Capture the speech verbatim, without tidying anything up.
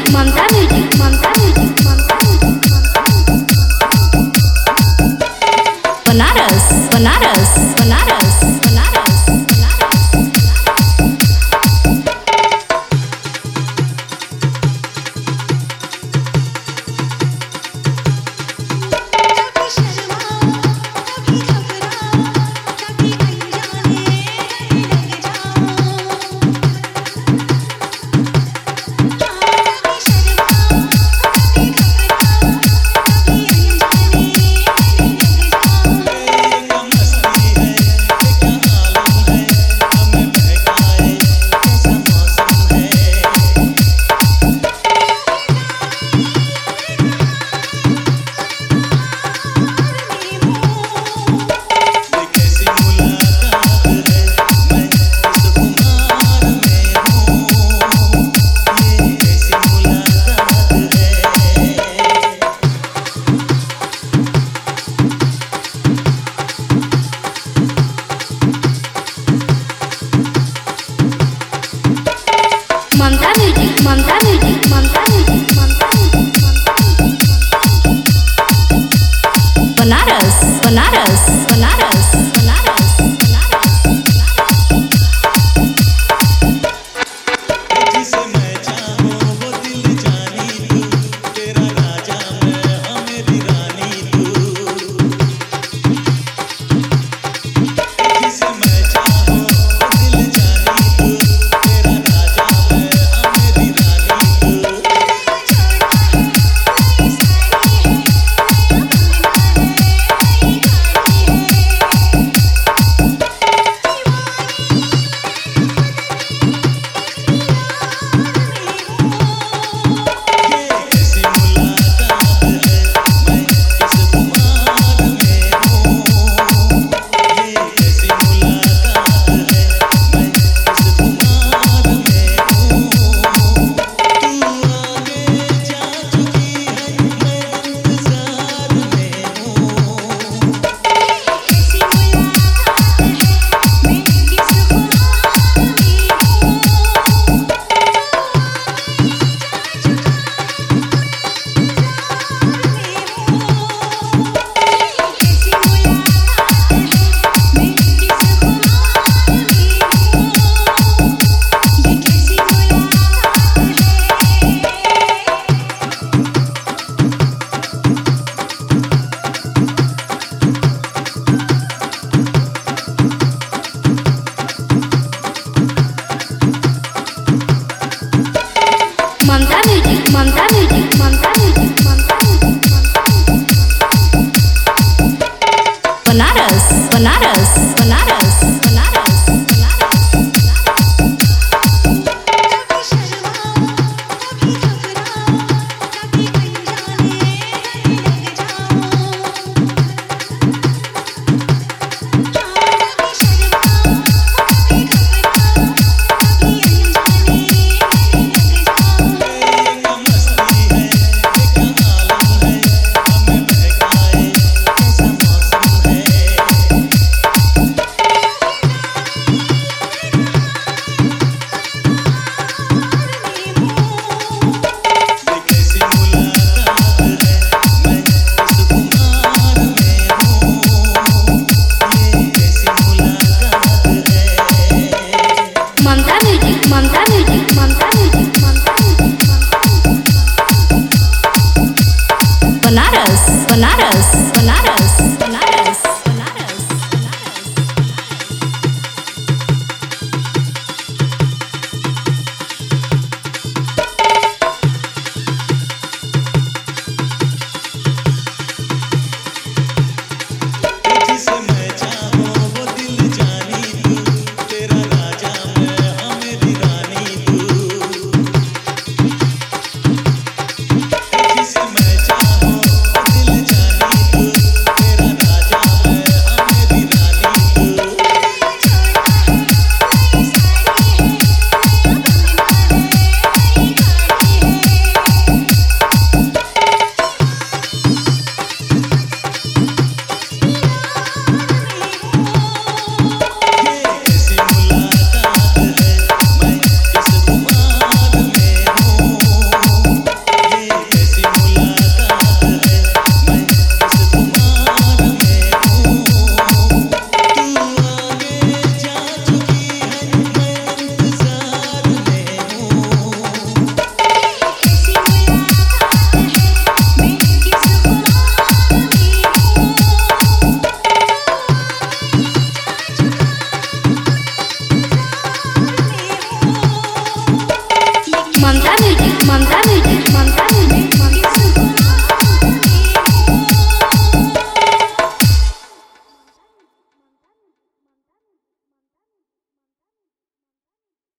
Music Mamta music Mamta music Mamta music Banaras Banaras Banaras Banaras Mamta music Mamta music Mamta music Mamta music Banaras Banaras Banaras Banaras जिसे मैं चाहूं वो दिल जानी तू, तेरा राजा मैं हाँ मेरी रानी तू। जिसे मैं चाहूं वो दिल जानी तू, तेरा राजा मैं हाँ मेरी रानी तू। Mamta music Mamta music Mamta music Mamta music Banaras Banaras Banaras Banaras Mamta music Mamta music Mamta music Mamta music Banaras Banaras